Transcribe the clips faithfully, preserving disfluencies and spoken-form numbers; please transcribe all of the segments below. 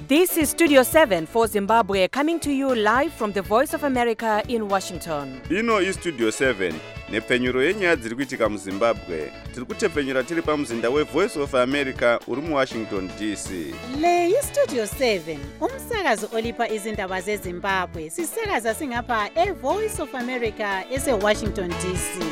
This is Studio seven for Zimbabwe, coming to you live from the Voice of America in Washington. Ino is Studio seven, nepfenyuro yenyaya dziri kuitika muZimbabwe. Tiri kutepfenyura tiri pamuzinda weVoice of America uri muWashington D C. Le yi Studio seven, umsakazo olipa izindaba zeZimbabwe. Sisakaza singapha eVoice of America eseWashington D C.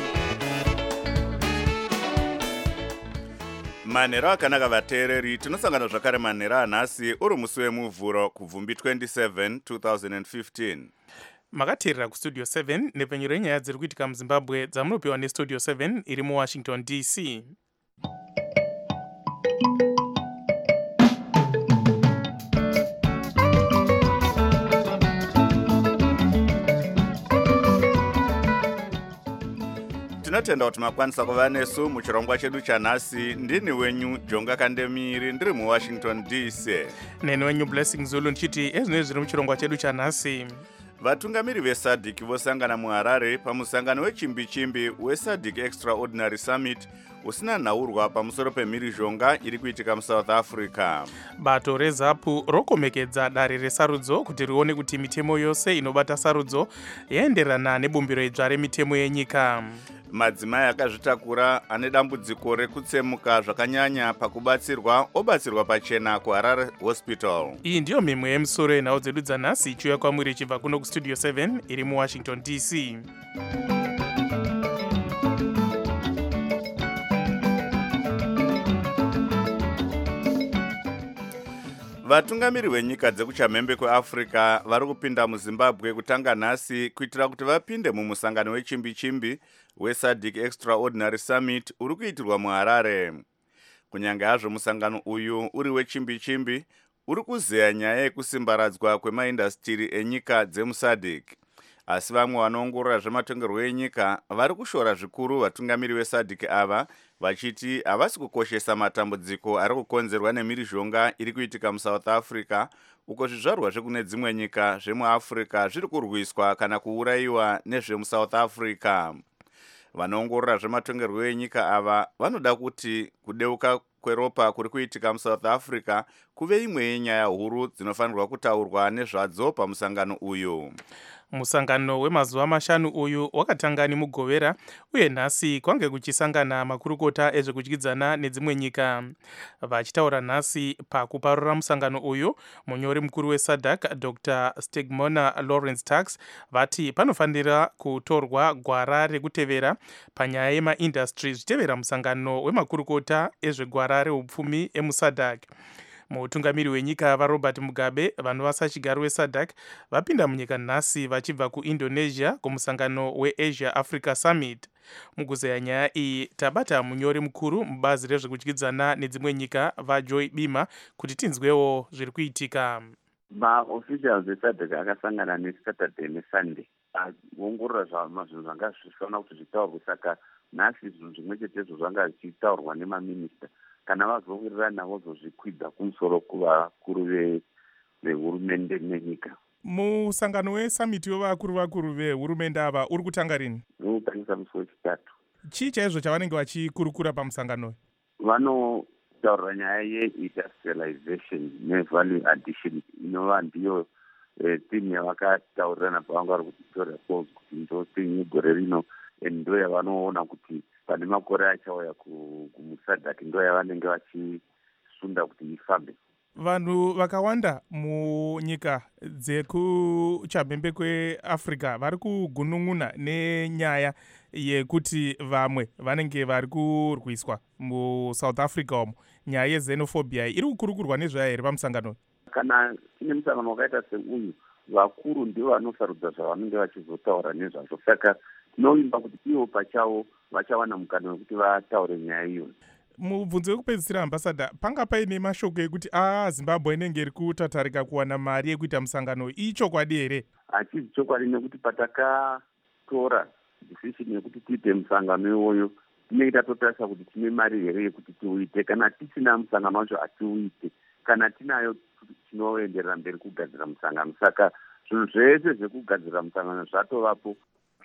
Manhero akanaka vateereri, tinosangana zvakare manhero anhasi uri musi wemuvhuro kubvumbi twenty-seven two thousand fifteen. Makateerera kustudio seven nepfenyuro yenyaya dziri kuitika muZimbabwe dzamunopiwa nestudio seven iri muWashington D C. Tinotenda kuti makwanisa kuva nesu muchirongwa chedu chanhasi. Ndini wenyu Jonga Kandemiri ndiri muWashington D C. Neni wenyu Blessing Zulu ndichiti ezvinenge zviri muchirongwa chedu chanhasi. Vatungamiri veSADC vosangana muHarare pamusangano wechimbi-chimbi weSADC Extraordinary Summit usina nhaurwa pamusoro pemhirizhonga iri kuitika muSouth Africa. Bato reZAPU rokomekedza dare resarudzo kuti rione kuti mitemo yose inobata sarudzo yaenderana nebumbiro idzva remitemo yenyika. Madzimai akazvitakura ane dambudziko rekutsemuka zvakanyanya pakubatsirwa obatsirwa pachena kuHarare Hospital. Iyi ndiyo mimwe yemusoro yenhau dzedu dzanhasi ichiuya kwamuri ichibva kuno kustudio seven iri muWashington D C. Vatungamiri venyika dzekuchamhembe kweAfrica vari kupinda muZimbabwe kutanga nhasi kuitira kuti vapinde mumusangano wechimbi-chimbi weSADC Extraordinary Summit uri kuitirwa muHarare. Kunyange hazvo musangano uyu uri wechimbi-chimbi uri kuzeya nyaya yekusimbaradzwa kwemaindastiri enyika dzemuSADC. Asi vamwe vanoongorora zvematongerwo enyika vari kushora zvikuru vatungamiri veSADC ava vachiti havasi kukoshesa matambudziko ari kukonzerwa nemhirizhonga iri kuitika muSouth Africa, uko zvizvarwa zvekune dzimwe nyika zvemuAfrica zviri kurwiswa kana kuurayiwa nezvemuSouth Africa. Vanoongorora zvematongerwo enyika ava vanoda kuti kudeuka kweropa kuri kuitika muSouth Africa kuve imwe yenyaya huru dzinofanirwa kutaurwa nezvadzo pamusangano uyu. Musangano wemazuva mashanu uyu wakatanga nemugovera uye nhasi kwange kuchisangana makurukota ezvekudyidzana nedzimwe nyika. Vachitaura nhasi pakuparura musangano uyu, munyori mukuru weSADC Doctor Stegmona Lawrence Tax vati panofanira kutorwa gwara rekutevera panyaya yemaindastry zvichitevera musangano wemakurukota ezvegwara reupfumi emuSADC. Mutungamiri wenyika vaRobert Mugabe vanova sachigaro weSADC vapinda munyika nhasi vachibva kuIndonesia kumusangano weAsia Africa Summit. Mukuzeya nyaya iyi tabata munyori mukuru mubazi rezvekudyidzana nedzimwe nyika vaJoy Bima kuti tinzwewo zviri kuitika. Maofficials eSADC akasangana neSaturday neSunday kuongorora zvinhu zvanga zvichifanira kuti zvitaurwe, saka nhasi zvinhu zvimwe chetezvo zvanga zvichitaurwa nemaminista kana vazowirirana vozozvikwidza kumusoro kuvakuru vehurumende nenyika. Musangano weSummit wevakuru vakuru vehurumende ava uri kutanga rini? Unotangisa musi wechitatu. Chii chaizvo chavanenge vachikurukura pamusangano? Vanotaura nyaya yeindustrialization nevalue addition inova ndiyo theme yavakataurirana pavanga vari kuVictoria Falls kuti ndo theme yegore rino, ndo yavanoona kuti pane makore achauya kumuSADC ndo yavanenge vachisunda kuti ifambe. Vanhu vakawanda munyika dzekuchamhembe kweAfrica vari kugunun'una nenyaya yekuti vamwe vanenge vari kurwiswa muSouth Africa umo. Nyaya yexenophobia iri kukurukurwa nezvayo here pamusangano? Kana tine musangano wakaita seuyu, vakuru ndivo vanosarudza zvavanenge vachizotaura nezvazvo, saka tinovimba kuti ivo pachavo vachawana mukana wekuti vataure nyaya iyo. Mubvunzo wekupedzisira ambassador, panga paine mashoko ekuti a Zimbabwe inenge iri kutatarika kuwana mari yekuita musangano, ichokwadi here? Hachisi chokwadi, nekuti patakatora decision yekuti tiite musangano iwoyo tinenge tatotarisa kuti tine mari here yekuti tiuite. Kana tisina musangano wacho hatiuite, kana tinayo tinoenderera mberi kugadzira musangano. Saka zvinhu zvese zvekugadzira musangano zvatovapo.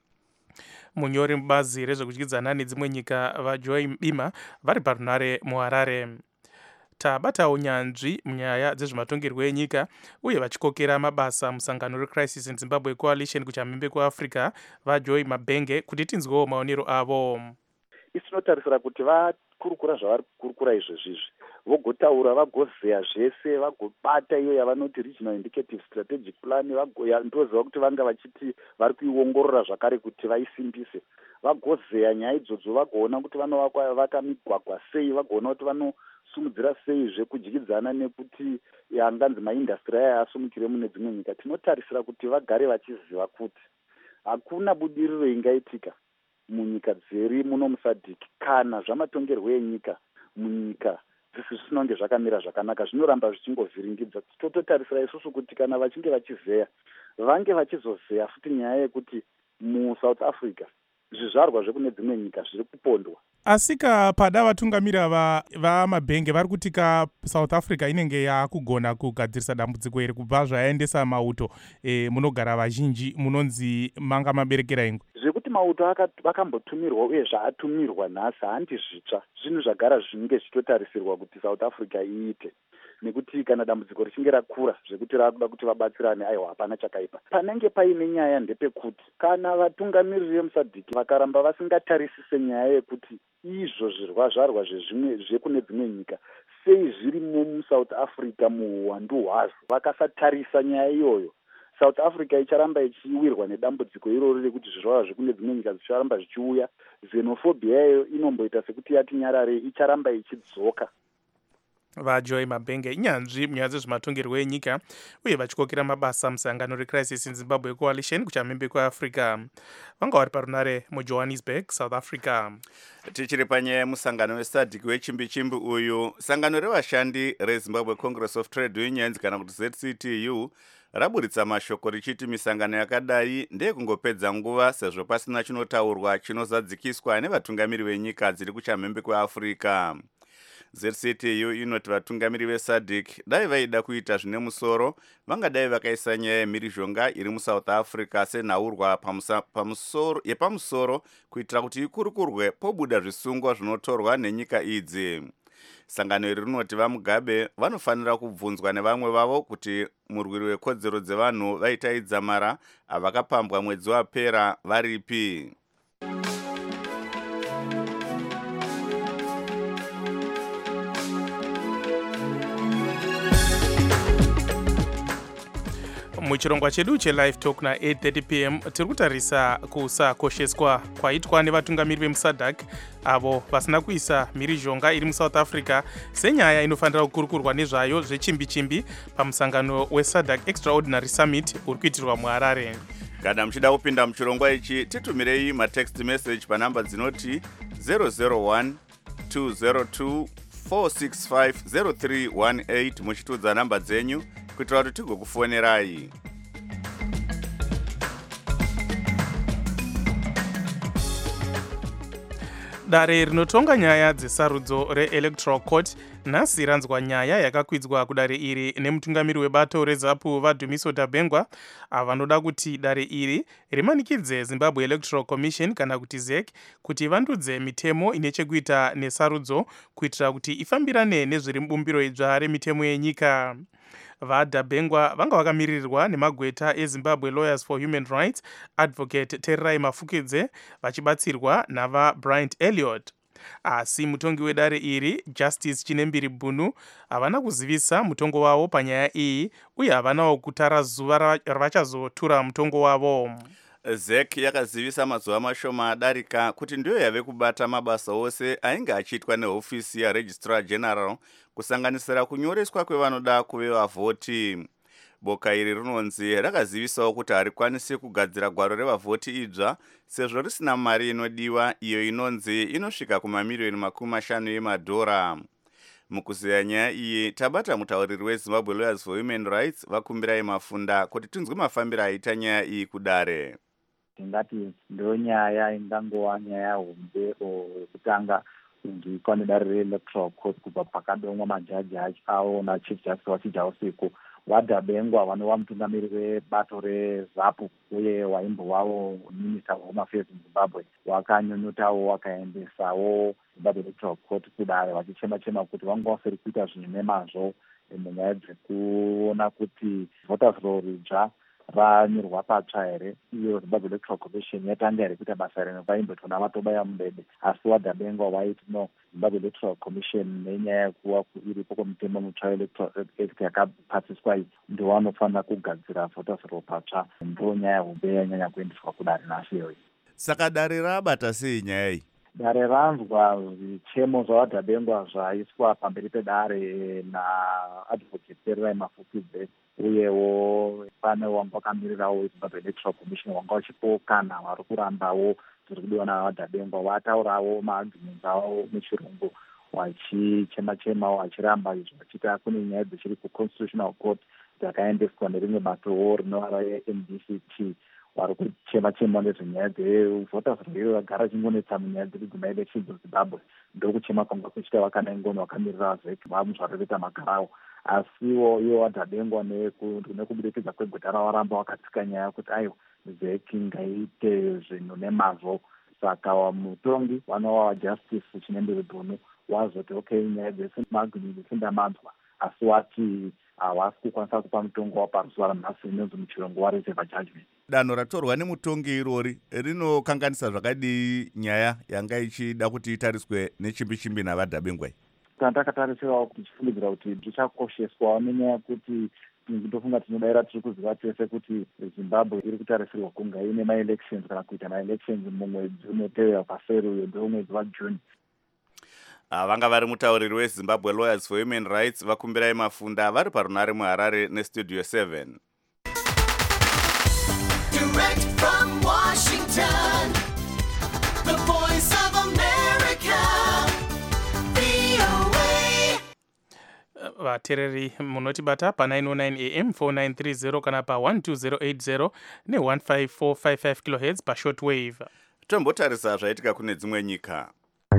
Munyori mubazi rezvekudyidzana nedzimwe nyika vaJoy Bima vari parunare muHarare. tabatawo nyanzvi munyaya dzezvematongerwo enyika uye vachikokera mabasa musangano recrisis in Zimbabwe coalition kuchamhembe kuafrica vajoy mabhenge kuti tinzwewo maonero avo. Isi tinotarisira kuti vakurukura zvavari kukurukura izvezvizvi vogotaura vagozeya zvese vagobata iyo yavanoti regional indicative strategic plan ndoziva kuti vanga vachiti vari kuiongorora zvakare kuti vaisimbise vagozeya nyaya idzodzo vagoona kuti vanovaka migwagwa sei vagoona kuti vanosumudzira sei zvekudyidzana nekuti yanganzi maindastry aya asumukire mune dzimwe nyika. Tinotarisira kuti vagare vachiziva kuti hakuna budiriro ingaitika munyika dziri muno musadhiki kana zvamatongerwo enyika munyika zvisinonge zvakamira zvakanaka zvinoramba zvichingovhiringidza. Tototarisira isusu kuti kana vachinge vachizeya vange vachizozeya futi nyaya yekuti muSouth Africa zvizvarwa zvekune dzimwe nyika zviri kupondwa. Asika pada vatungamira va, va mabhenge vari kuti ka South Africa inenge yakugona kugadzirisa dambudziko iri kubva zvaendesa mauto e, munogara vazhinji munonzi manga maberekera ingwe zvekuti mauto vakambotumirwa uye zvaatumirwa nhasi handi zvitsva zvinhu zvagara zvinenge zvichitotarisirwa kuti South Africa iite nekuti kana dambudziko richinge rakura zvekuti rakuda kuti vabatsirane aiwa hapana chakaipa. Panenge paine nyaya ndepekuti kana vatungamiriri vemusadhiki vakaramba vasingatarisise nyaya yekuti izvo zvirwa zvarwa zvezvimwe zvekune dzimwe nyika sei zvirimo muSouth Africa muuwandu hwazvo vakasatarisa nyaya iyoyo South Africa icharamba ichiwirwa nedambudziko iroro rekuti zvirwara zvekune dzimwe nyika zvicharamba zvichiuya. Xenophobia yayo inomboita sekuti yati nyarare icharamba ichidzoka. vajoy mabhenge inyanzvi munyaya dzezvematongerwo enyika uye vachikokera mabasa musangano recrisis in Zimbabwe coalition kuchamhembe kuafrica vanga vari parunare muJohannesburg, South Africa. Tichiri panyaya yemusangano wesadhiki wechimbi-chimbi uyu, sangano revashandi reZimbabwe Congress of Trade Unions kana kuti Z C T U raburitsa mashoko richiti misangano yakadai ndeyekungopedza nguva sezvo pasina chinotaurwa chinozadzikiswa nevatungamiri venyika dziri kuchamhembe kuafrica. Z C T U inoti vatungamiri vesadhiki dai vaida kuita zvine musoro vangadai vakaisa nyaya yemhirizhonga iri muSouth Africa senhaurwa pamusoro yepamusoro kuitira kuti ikurukurwe pobuda zvisungwa zvinotorwa nenyika idzi. Sangano iri rinoti vaMugabe vanofanira kubvunzwa nevamwe vavo kuti murwiri wekodzero dzevanhu vaitaidza mara avakapambwa mwedzi wapera varipi. muchirongwa chedu chelive talk na eight thirty p m tiri kutarisa kusakosheswa kwaitwa nevatungamiri vemusadhak avo vasina kuisa mhirizhonga iri muSouth Africa senyaya inofanira kukurukurwa nezvayo zvechimbi-chimbi pamusangano wesadhak extraordinary summit uri kuitirwa muHarare. Kana muchida kupinda muchirongwa ichi titumirei matext message panhamba dzinoti zero zero one two zero two four six five zero three one eight muchitudza namba dzenyu kuitira kuti tigokufonerai. Dare rinotonga nyaya dzesarudzo reelectoral court nhasi ranzwa nyaya yakakwidzwa kudare iri nemutungamiri webato reZAPU vaDumiso Dabengwa vanoda kuti dare iri rimanikidze Zimbabwe Electoral Commission kana kuti Z E C kuti vandudze mitemo ine chekuita nesarudzo kuitira kuti ifambirane nezviri mubumbiro idzva remitemo yenyika. VaDabengwa vanga vakamirirwa nemagweta eZimbabwe Lawyers for Human Rights, Advocate Tererai Mafukidze vachibatsirwa navaBryant Elliot. Asi mutongi wedare iri Justice Chinembiri Bunu havana kuzivisa mutongo wavo panyaya iyi uye havanawo kutara zuva ravachazotura mutongo wavo. Z E C yakazivisa mazuva mashoma adarika kuti ndiyo yave kubata mabasa ose ainge achiitwa nehofisi yaRegistrar General kusanganisira kunyoreswa kwevanoda kuve vavhoti. Boka iri rinonzi rakazivisawo kuti harikwanisi kugadzira gwaro revavhoti idzva sezvo risina mari inodiwa iyo inonzi inosvika kumamiliyoni makumi mashanu emadhora. Mukuzeya nyaya iyi tabata mutauriri weZimbabwe Lawyers for Human Rights vakumbirai Mafunda kuti tinzwe mafambiro aita nyaya iyi kudare. Tingati ndo nyaya ingangova nyaya hombe yekutanga kunzwikwa nedare reelectoral court kubva pakadomwa majaji awo nachief justice wachija usiku vadhabengwa vanova mutungamiri webato rezapu uye waimbo wavo minista wehome affairs muzimbabwe wakanyonyotawo wakaendesawo zimbabwe electoral court kudare vachichema-chema kuti vanga vasiri kuita zvinhu nemazvo munyaya dzekuona kuti voters roll ridzva ranyorwa patsva here. Iyo Zimbabwe Electoral Commission yatanga here kuita basa rino vaimbotwa navatobaya mudede, asi vadhabengwa vaiti no, Zimbabwe Electoral Commission nenyaya yekuva iripo kwemutemo mutsva Electoral Act yakapasiswa iyi ndo vanofanira kugadzira voters roll patsva. Ndo nyaya hombe yanyanya kuendeswa kudare nhasi iyoyi. Saka dare rabata sei nyaya iyi? Dare ranzwa zvichemo zvavadhabengwa zvaiswa pamberi pedare naadvocate Perirai Mafukidze, uyewo pane wanga wakamirirawo Zimbabwe Electoral Commission wanga wachipo kana vari kurambawo zviri kudiwa navadhabengwa. Vataurawo maarguments avo muchirungu vachichema-chema vachiramba izvo vachita kune nyaya dzichiri kuconstitutional court dzakaendeswa nerimwe batowo rinova re-N D C T vari kuchema-chema nezvenyaya dzevoters roll vagara chingonetsa munyaya dzekuguma elections muzimbabwe. Ndokuchema kwanga kuchita vakana ingoni vakamirira zveki vamuzvareveta magarawo, asiwo iwo vadhabengwa nekubudikidza kwegweta ravaramba vakatsika nyaya yekuti aiwa zeki ngaite zvinhu nemazvo. Saka mutongi vanova wajustice Chinembere Bunu wazoti okay, nyaya dzese magumiri sindamanzwa, asi wati havasi kukwanisa kupa mutongo waparuzuva ranhasi inonzi muchirungu wareserve judgment. Danho ratorwa nemutongi irori rinokanganisa zvakadii nyaya yanga ichida kuti itariswe nechimbi-chimbi navadhabengwa? Tandakatarisirawo kuti tichifungidzira kuti zvichakosheswawo nenyaya yekuti ndofunga tinobayira tiri kuziva tese kuti Zimbabwe iri kutarisirwa kunga ine ma-elections kana kuita ma-elections mumwedzi unotevera paseri uyo ndo mwedzi waJuni. Vanga vari mutauriri weZimbabwe Lawyers for Human Rights vakumbirai Mafunda vari parunare muHarare nestudio seven. Direct from Washington, the voice of America, V O A. Vatereri munotibata pa nine oh nine A M four nine three zero kana pa one two zero eight zero ne one five four five five kilohertz pa shortwave. Tombotarisa zvaitika kune dzimwe nyika.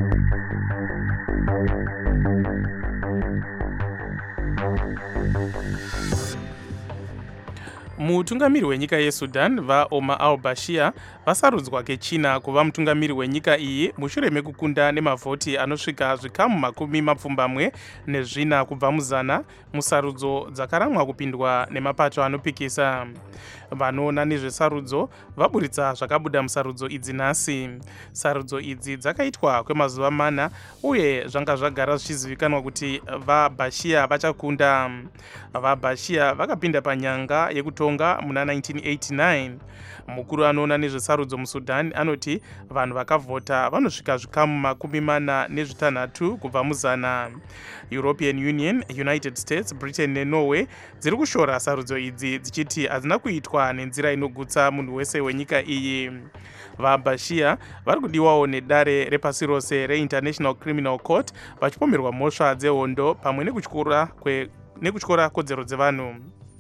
Mutungamiri wenyika yeSudan vaOmar al-Bashir vasarudzwa kechina kuva mutungamiri wenyika iyi mushure mekukunda nemavhoti anosvika zvikamu makumi mapfumbamwe nezvina kubva muzana musarudzo dzakaramwa kupindwa nemapato anopikisa. Vanoona nezvesarudzo vaburitsa zvakabuda musarudzo idzi nhasi. Sarudzo idzi dzakaitwa kwemazuva mana uye zvanga zvagara zvichizivikanwa kuti vaBashir vachakunda. VaBashir vakapinda panyanga yekutonga muna nineteen eighty-nine. Mukuru anoona nezvesarudzo muSudan anoti vanhu vakavhota vanosvika zvikamu makumi mana nezvitanhatu kubva muzana. European Union, United States, Britain neNorway dziri kushora sarudzo idzi dzichiti hadzina kuitwa nenzira inogutsa munhu wese wenyika iyi. VaBashir vari kudiwawo nedare repasi rose reInternational Criminal Court vachipomerwa mhosva dzehondo pamwe nekutyora kwe nekutyora kodzero dzevanhu.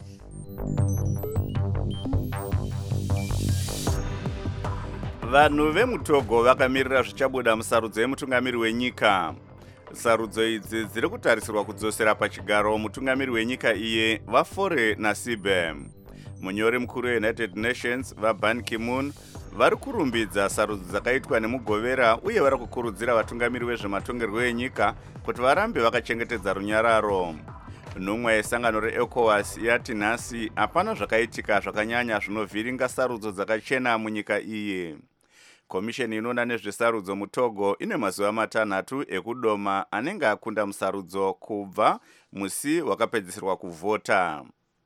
Vanhu vemuTogo vakamirira zvichabuda musarudzo yemutungamiri wenyika. Sarudzo idzi dziri kutarisirwa kudzosera pachigaro mutungamiri wenyika iye vaFore Nasibe. Munyori mukuru weUnited Nations vaBan Ki-moon vari kurumbidza sarudzo dzakaitwa nemugovera uye vari kukurudzira vatungamiri vezvematongerwo enyika kuti varambe vakachengetedza runyararo. Nhumwa yesangano reECOWAS yati nhasi hapana zvakaitika zvakanyanya zvinovhiringa sarudzo dzakachena munyika iyi. Komisheni inoona nezvesarudzo muTogo ine mazuva matanhatu ekudoma anenge akunda musarudzo kubva musi wakapedzisirwa kuvhota.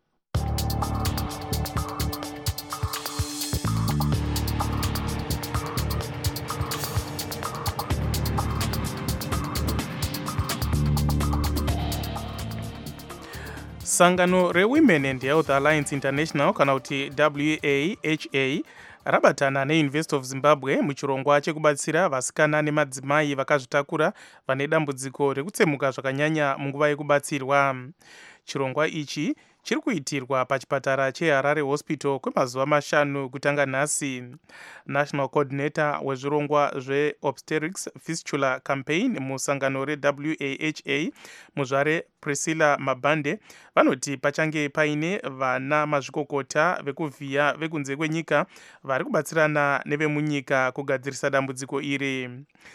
Sangano reWomen and Health Alliance International kana kuti W A H A rabatana neUniversity of Zimbabwe muchirongwa chekubatsira vasikana nemadzimai vakazvitakura vane dambudziko rekutsemuka zvakanyanya munguva yekubatsirwa. Chirongwa ichi chiri kuitirwa pachipatara cheharare hospital kwemazuva mashanu kutanga nhasi. National Coordinator wezvirongwa zveobstetrics fistula campaign musangano reW A H A muzvare Priscilla Mabande vanoti pachange paine vana mazvikokota vekuvhiya vekunze kwenyika vari kubatsirana nevemunyika kugadzirisa dambudziko iri.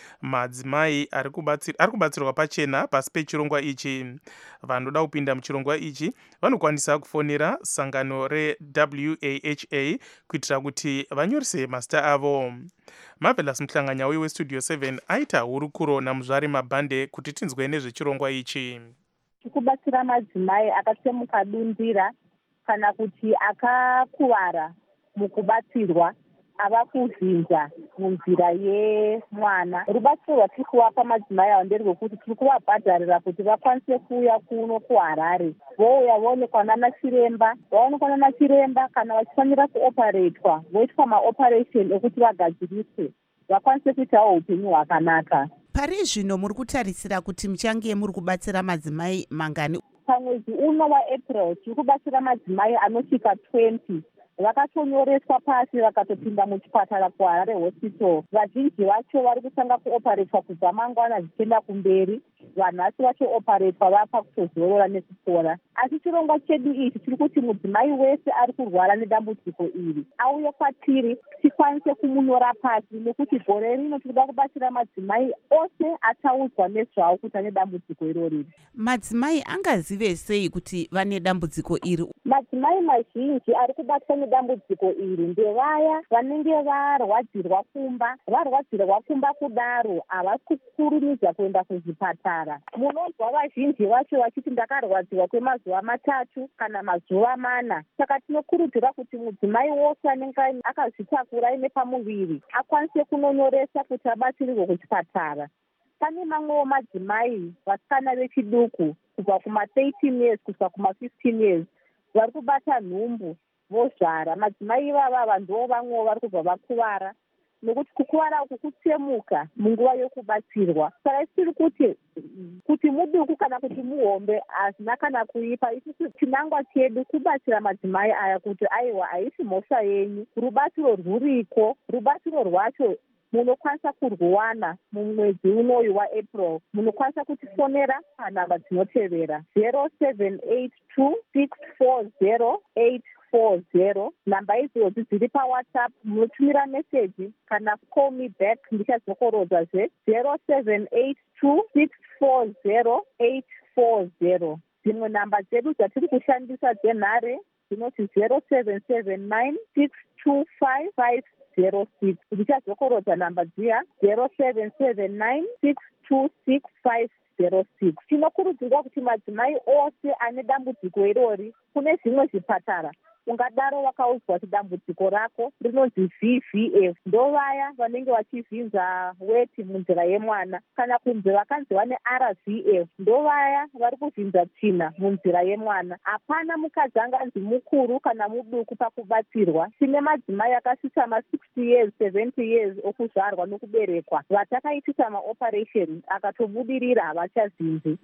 Madzimai ari kubatsirwa pachena pasi pechirongwa ichi. Vanoda kupinda muchirongwa ichi vanokwanisa kufonera sangano reW A H A kuitira kuti vanyorise mazita avo. Marvelous Mhlanganya westudio seven aita hurukuro namuzvari Mabande kuti tinzwe nezvechirongwa ichi. Kubatsira madzimai akatsemuka dundira kana kuti akakuvara mukubatsirwa ava kuvhinza munzira yemwana. Rubatsiro rwatiri kuvapa madzimai ava nderwekuti tiri kuvabhadharira kuti vakwanise kuuya kuno kuHarare vouya voonekwa nana chiremba. Vaonekwa nana chiremba kana vachifanira kuoparetwa voitwa maoperation ekuti vagadziriswe vakwanise kuitawo upenyu hwakanaka. Pari zvino muri kutarisira kuti muchange muri kubatsira madzimai mangani? Pamwedzi uno waApril tiri kubatsira madzimai anosvika twenty. Vakatonyoreswa pasi vakatopinda muchipatara kuHarare hospital. Vazhinji vacho vari kutanga kuoparetwa kubva mangwana zvichienda kumberi. Vanhasi vachooparetwa vapa kutozorora nekupora. Asi chirongwa chedu ichi chiri kuti mudzimai wese ari kurwara nedambudziko iri auye kwatiri tikwanise kumunyora pasi, nekuti gore rino tinoda kubatsira madzimai ose ataudzwa nezvawo kuti ane dambudziko irori. Madzimai angazive sei kuti vane dambudziko iri? Madzimai mazhinji ari kubatwa nedambudziko iri ndevaya vanenge varwadzirwa kumba. Varwadzirwa kumba kudaro havasi kukurumidza kuenda kuzvipatara. Munonzwa vazhinji vacho vachiti ndakarwadzirwa kwemazuva matatu kana mazuva mana. Saka tinokurudzira kuti mudzimai wose anenge akazvitakura aine pamuviri akwanise kunonyoresa kuti abatsirirwe kuchipatara. Pane mamwewo madzimai vasikana vechiduku kubva kuma thirteen years kusvika kuma fifteen years vari kubata nhumbu vozvara. Madzimai ivava vanhuwo vamwewo vari kubva vakuvara, nekuti kukuvara uku kutsemuka munguva yokubatsirwa. Saka tiri kuti kuti muduku kana kuti muhombe hazina kana kuipa. Isusu chinangwa chedu kubatsira madzimai aya kuti aiwa haisi mhosva yenyu, rubatsiro rwuriko. Rubatsiro rwacho munokwanisa kurwana mumwedzi unoyu waApril. Munokwanisa kutifonera panhamba dzinotevera zero seven eight two six four zero eight four zero. Namba idzodzo dziri paWhatsApp. Munotumira meseji kana call me back ndichazokorodza zero seven eight two six four zero eight four zero. Dzimwe namba dzedu dzatiri kushandisa dzenhare dzinoti zero seven seven nine six two five five zero six. Ndichazokorodza namba dziya zero seven seven nine six two six five zero six. Tinokurudzirwa kuti madzimai ose ane dambudziko irori kune zvimwe zvipatara ungadaro wakaudzwa kuti dambudziko rako rinonzi V V F, ndovaya vanenge vachivhinza weti munzira yemwana. Kana kunzi vakanzi vane R V F, ndovaya vari kuvhinza tsvina munzira yemwana. Hapana mukadzi anganzi mukuru kana muduku pakubatsirwa. Tine madzimai akasvitsa ma sixty years seventy years okuzvarwa nokuberekwa vatakaitisa maoperation akatobudirira havachavhinzi.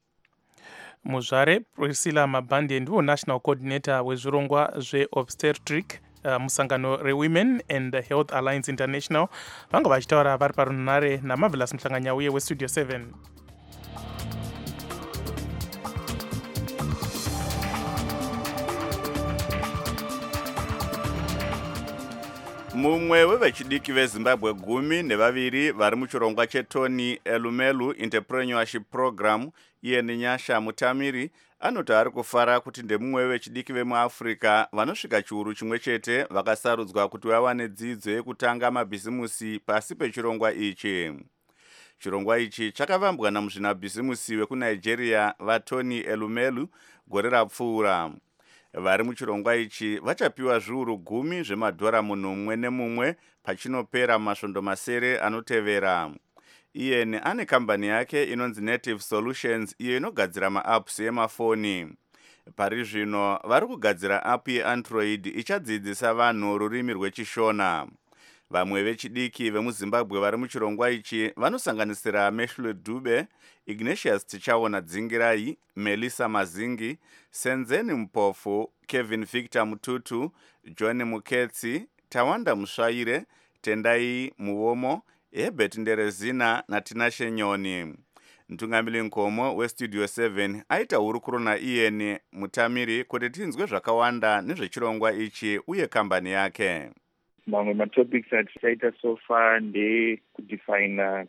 Muzvare Priscilla Mabande ndiwo National Coordinator wezvirongwa zveobstetric uh, musangano reWomen and Health Alliance International vanga vachitaura vari parunhare naMarvelous Mhlanganya uye westudio seven. Mumwe wevechidiki veZimbabwe gumi nevaviri vari muchirongwa cheTony Elumelu Entrepreneurship Program iye nenyasha mutamiri anoti ari kufara kuti ndemumwe wevechidiki vemuAfrica vanosvika chiuru chimwe chete vakasarudzwa kuti vawane dzidzo yekutanga mabhizimusi pasi pechirongwa ichi. Chirongwa ichi chakavambwa namuzvinabhizimusi wekuNigeria vaTony Elumelu gore rapfuura. Vari muchirongwa ichi vachapiwa zviuru gumi zvemadhora munhu mumwe nemumwe pachinopera masvondo masere anotevera. Iye ane kambani yake inonzi Native Solutions iyo inogadzira maapps emafoni. Pari zvino vari kugadzira app yeAndroid ichadzidzisa vanhu rurimi rwechishona. Vamwe vechidiki vemuZimbabwe vari muchirongwa ichi vanosanganisira Meshlwe Dube, Ignatius Tichaona Dzingirai, Melissa Mazingi, Senzeni Mpofu, Kevin Victor Mututu, John Muketsi, Tawanda Musvaire, Tendai Muomo, Herbert Nderezina naTinashe Nyoni. Mtungamiri Nkomo weStudio seven aita hurukuro naIan Mutamiri kuti tinzwe zvakawanda nezvechirongwa ichi uye kambani yake. Mamwe matopics atichaita so far ndekudefina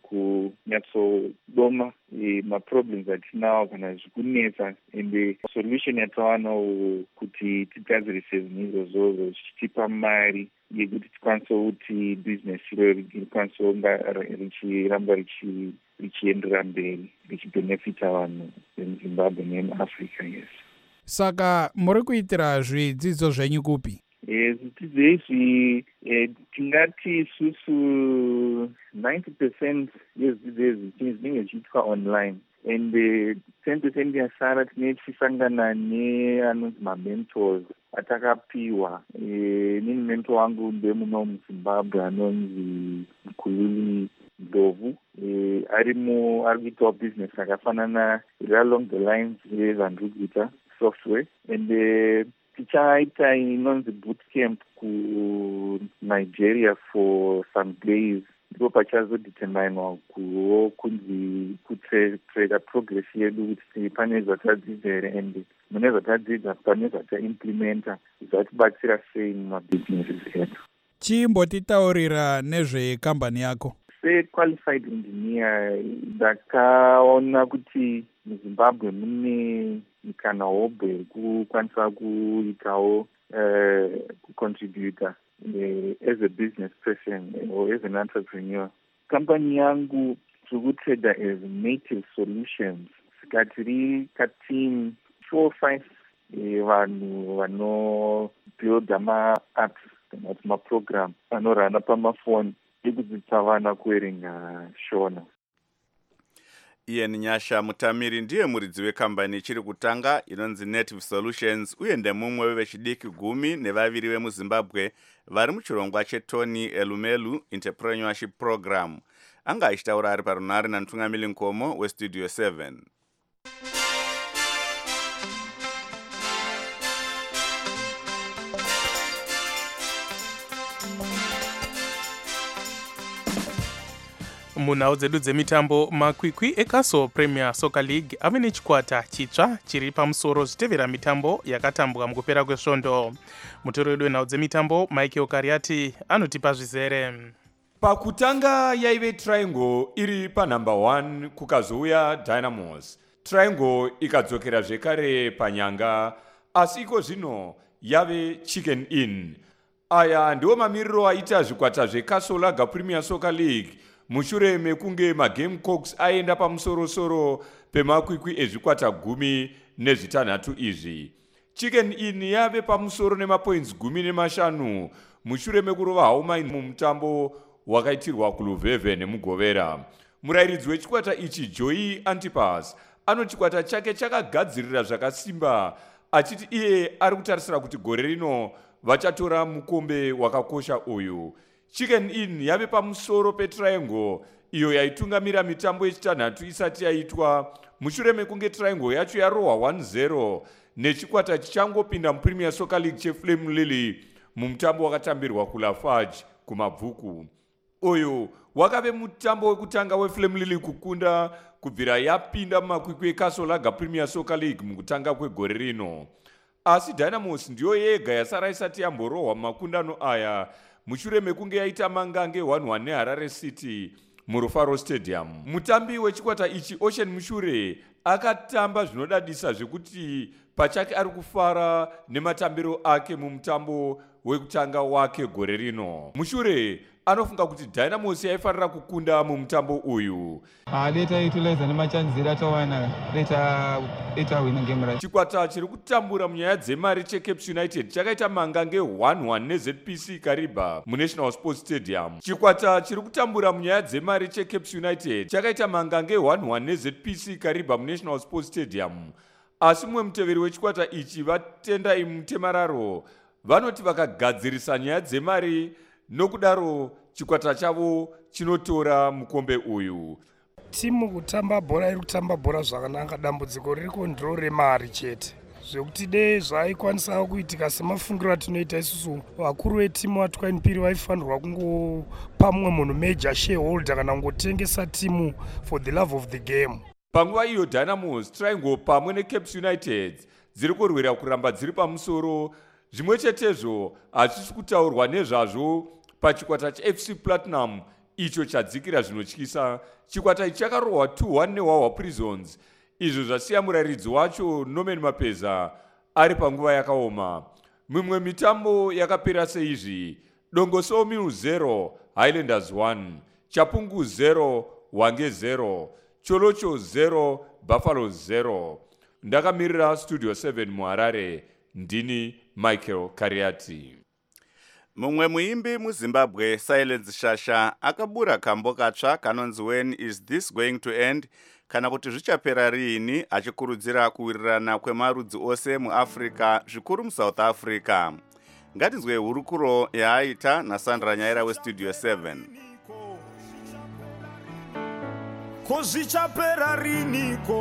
kunyatsodoma maproblems atinawo kana zvikunetsa ende solution yatawanawo kuti tigadzirise zvinhu izvozvo zvichitipa mari yekuti tikwanise kuti business iro rikwanise kunga richiramba richienderera mberi richibenefita vanhu vemuZimbabwe nemuAfrica. Yes. Saka muri kuitira zvidzidzo zvenyu kupi? Zvidzidzo izvi tingati isusu ninety percent yezvidzidzo izvi zvinenge zvichiitwa online and ten percent yasara tinenge tichisangana neanonzi mamentors atakapiwa. Nini mentor wangu ndemuno muZimbabwe anonzi Mkhululi Ndlovu, arimo ari kuitawo business akafanana along the lines yevanhu kuita software and tichaita inonzi bootcamp kuNigeria for some days ndipo pachazodeterminwa kuwo kunzi kutreka progress yedu kuti pane zvatadzidza here and mune zvatadzidza pane zvataimplementa zvatibatsira sei mumabusinesses edu. Chimbotitaurira nezvekambani yako. Se-qualified engineer ndakaona kuti muZimbabwe mune mikana hobwe yekukwanisa kuitawo uh, kucontributa uh, as a business person or as an entrepreneur. Company yangu tikutrada as native solutions. Sikatiri kateam four five vanhu vano build ma-apps kana kuti ma-program anorana pamafoni ekudzidza vana kuerenga shona. Ian Nyasha Mutamiri ndiye muridzi wekambani ichiri kutanga inonzi Native Solutions uye ndemumwe wevechidiki gumi nevaviri vemuZimbabwe vari muchirongwa cheTony Elumelu Entrepreneurship Program. Anga achitaura ari parunare naMtungamiri Nkomo weStudio seven. Munhau dzedu dzemitambo, makwikwi eCastle Premier Soccer League ave nechikwata chitsva chiri pamusoro zvitevera mitambo yakatambwa mukupera kwesvondo. Mutoro wedu wenhau dzemitambo Michael Kariati anotipa zvizere. Pakutanga yaive Triangle iri panumber one kukazouya Dynamos. Triangle ikadzokera zvekare panyanga, asi iko zvino yave Chicken Inn. Aya ndiwo mamiriro aita zvikwata zveCastle Lager Premier Soccer League mushure mekunge maGamecocks aenda pamusoro-soro pemakwikwi ezvikwata gumi nezvitanhatu izvi. Chicken Inn yave pamusoro nemapoints gumi nemashanu mushure mekurova Haumai mumutambo wakaitirwa kuLuveve nemugovera. Murayiridzi wechikwata ichi Joey Antipas ano chikwata chake chakagadzirira zvakasimba achiti iye ari kutarisira kuti gore rino vachatora mukombe wakakosha uyu. Chicken Inn yave pamusoro peTriangle iyo yaitungamira mitambo yechitanhatu isati yaitwa mushure mekunge Triangle yacho yarohwa one zero nechikwata chichangopinda muPremier Soccer League cheFlame Lily mumutambo wakatambirwa kuLafarge kumabvuku. Uyu wakave mutambo wekutanga weFlame Lily kukunda kubvira yapinda mumakwikwi eCastle Lager Premier Soccer League mukutanga kwegore rino. Asi Dynamos ndiyo yega yasara isati yamborohwa mumakundano aya mushure mekunge yaita mangange one one neHarare City muRufaro Stadium. Mutambi wechikwata ichi Ocean Mushure akatamba zvinodadisa zvekuti pachake ari kufara nematambiro ake mumutambo wekutanga wake gore rino. Mushure anofunga kuti Dynamos yaifanira kukunda mumutambo uyu. Ah, leta ituleza nemachanzira atawana leta ita wina game right. Chikwata chiri kutambura munyaya dzemari cheCape United chakaita mangange one one neZ P C Kariba muNational Sports Stadium. Chikwata chiri kutambura munyaya dzemari cheCape United chakaita mangange one one neZ P C Kariba muNational Sports Stadium. Asi mumwe muteveri wechikwata ichi Vatendai Mutemararo vanoti vakagadzirisa nyaya dzemari nokudaro chikwata chavo chinotora mukombe uyu. Timu kutamba bhora iri kutamba bhora zvakanaka, dambudziko ririko ndiro remari chete. Zvekuti dei zvaikwanisa kuitika semafungiro atinoita isusu vakuru vetimu vatwainipiri vaifanirwa kungopa mumwe munhu major shareholder kana kungotengesa timu for the love of the game. Panguva iyo Dynamos, Triangle pamwe neCaps United dziri kurwira kuramba dziri pamusoro. Zvimwe chetezvo hazvisi kutaurwa nezvazvo pachikwata cheF C Platinum icho chadzikira zvinotyisa. Chikwata ichi chakarohwa two one neHwaHwa Prisons, izvo zvasiya murayiridzi wacho Norman Mapeza ari panguva yakaoma. Mimwe mitambo yakapera seizvi: Dongoso Mills zero Highlanders one, Chapungu zero Hwange zero, Cholocho zero Buffalo zero. Ndakamirira Studio seven muHarare, ndini Michael Kariati. Mumwe muimbi muZimbabwe Silence Shasha akabura kambo katsva kanonzi When is this going to end, kana kuti zvichapera riini, achikurudzira kuwirirana kwemarudzi ose muAfrica, zvikuru muSouth Africa. Ngatinzwe hurukuro yaaita naSandra Nyaira weStudio seven. Kozvichapera riniko,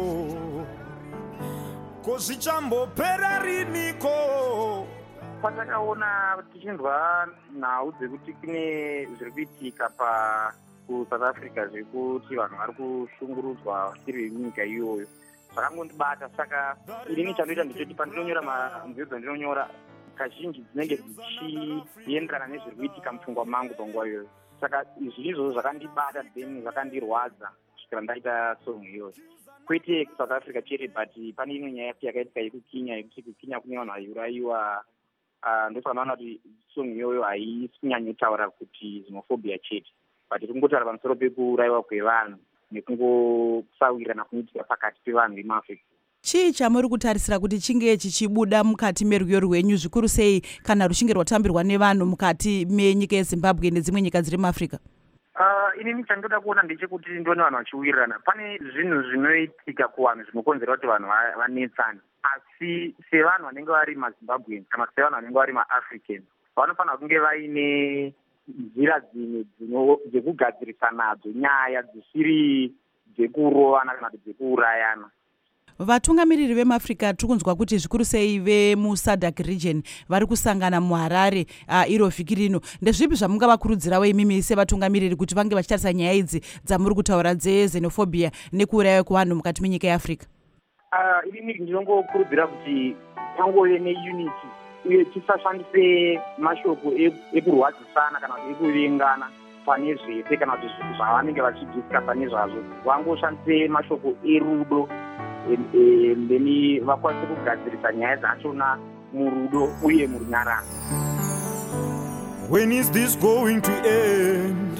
kozvichambopera riniko. Patakaona tichinzwa nhau dzekuti kune zviri kuitika pa kuSouth Africa zvekuti vanhu vari kushungurudzwa vachiri venyika iyoyo, zvakangondibata. Saka inini chandoita ndechoti pandinonyora manziyo dzandinonyora kazhinji dzinenge dzichienderana nezviri kuitika mupfungwa mangu panguva iyoyo. Saka izvi izvo zvakandibata, then zvakandirwadza kusvikira ndaita song iyoyo. Kwete kuSouth Africa chete, but pane imwe nyaya yakaitika yekukinya, yekuti kukinya kune vanhu vaiurayiwa. Uh, ndosanaona kuti song iyoyo haisi kunyanyotaura kuti xenophobia chete, but iri kungotaura pamusoro pekurayiwa kwevanhu nekungosawirirana kunoitika pakati pevanhu vemuAfrica. Chii chamuri kutarisira kuti chinge chichibuda mukati merwiyo rwenyu, zvikuru sei kana ruchinge rwatambirwa nevanhu mukati menyika yeZimbabwe nedzimwe nyika dziri muAfrica? Uh, inini chandoda kuona ndechekuti ndione vanhu vachiwirirana. Pane zvinhu zvinoitika kuvanhu zvinokonzera kuti vanhu vanetsane, asi sevanhu vanenge vari maZimbabweans kana sevanhu vanenge vari maAfricans vanofanira kunge vaine nzira dzimwe dzekugadzirisa nadzo nyaya dzisiri dzekurovana kana kuti dzekuurayana. Vatungamiriri vemuAfrica tiri kunzwa kuti zvikuru sei vemuSADC region vari kusangana muHarare uh, iro vhiki rino. Ndezvipi zvamungavakurudzirawo imimi sevatungamiriri kuti vange vachitarisa nyaya idzi dzamuri kutaura dzexenophobia nekuurayiwa kwevanhu mukati menyika yeAfrica? Uh, inini ndinongokurudzira kuti pangove neunity uye tisashandise mashoko ekurwadzisana kana kuti ekuvengana pane zvese kana kuti zvavanenge vachidhiskasa nezvazvo. Vangoshandise mashoko erudo, then vakwanise kugadzirisa nyaya dzachona murudo uye murunyararo. When is this going to end?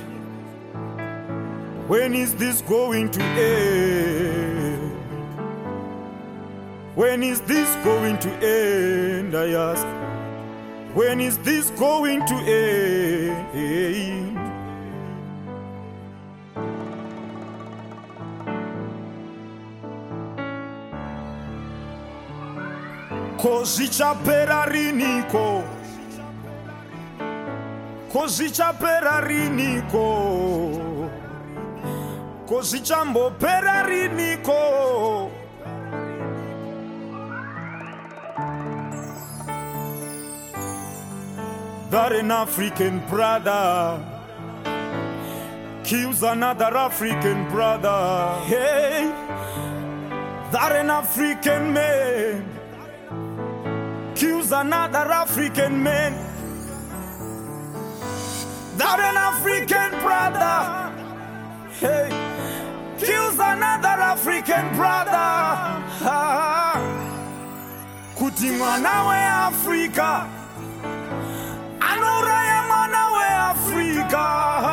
When is this going to end? When is this going to end? I ask. When is this going to end? Kozvichapera riniko, kozvichapera riniko, kozvichambopera riniko. That an African brother kills another African brother. Hey, that an African man kills another African man. That an African brother, hey, kills another African brother. Ah, kuti mwana we Africa anoraya mwana we Africa.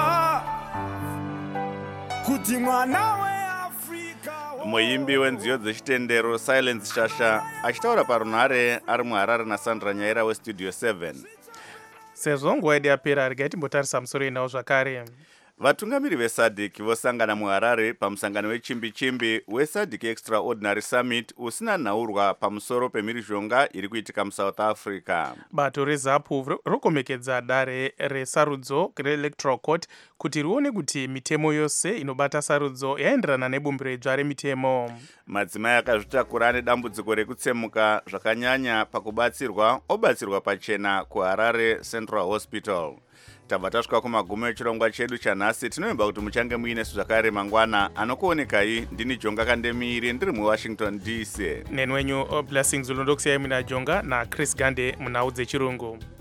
Kuti mwana we muimbi wenziyo dzechitendero Silence Shasha achitaura parunhare ari muHarare naSandra Nyaira weStudio seven. Sezvo nguva yedu yapera regai timbotarisa musoro inawo zvakare. Vatungamiri vesadc vosangana muharare pamusangano wechimbi-chimbi wesadc extraordinary summit usina nhaurwa pamusoro pemhirizhonga iri kuitika musouth africa. Bato rezapu rokomekedza dare resarudzo reelectoral court kuti rione kuti mitemo yose inobata sarudzo yaenderana nebumbiro idzva remitemo. Madzimai akazvitakura ane dambudziko rekutsemuka zvakanyanya pakubatsirwa obatsirwa pachena kuharare central hospital. Tabva tasvika kumagumo echirongwa chedu chanhasi. Tinoimba kuti muchange muinesu zvakare mangwana. Anokuonekai ndini Jonga Kandemiri ndiri muWashington D C. Nenwenyu Blessings Ulondokusiyai muna Jonga na Chris Gande munhau dzechirungu.